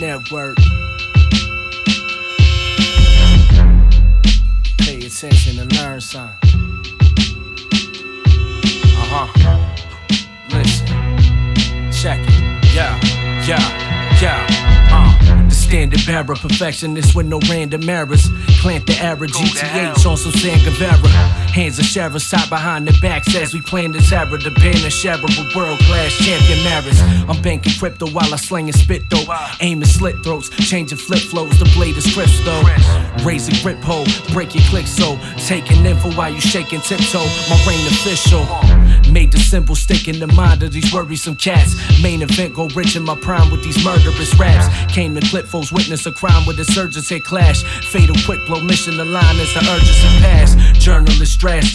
Network. Pay attention and learn something. Listen, check it. The standard bearer, perfectionist with no random errors. Plant the era, GTH on some San Guevara. Hands of sheriffs side behind the back says we plan the terror. The band of shareable world-class champion maras. I'm banking crypto while I slang and spit though. Aiming slit throats, changing flip flows. The blade is crisp though. Raise a grip hole, break your click so. Taking info while you shaking tiptoe. My reign official. Made the symbol stick in the mind of these worrisome cats. Main event go rich in my prime with these murderous raps. Came to clip foes, witness a crime with insurgents hit clash. Fatal quick blow, mission the line as the urgency pass. Journalist trash.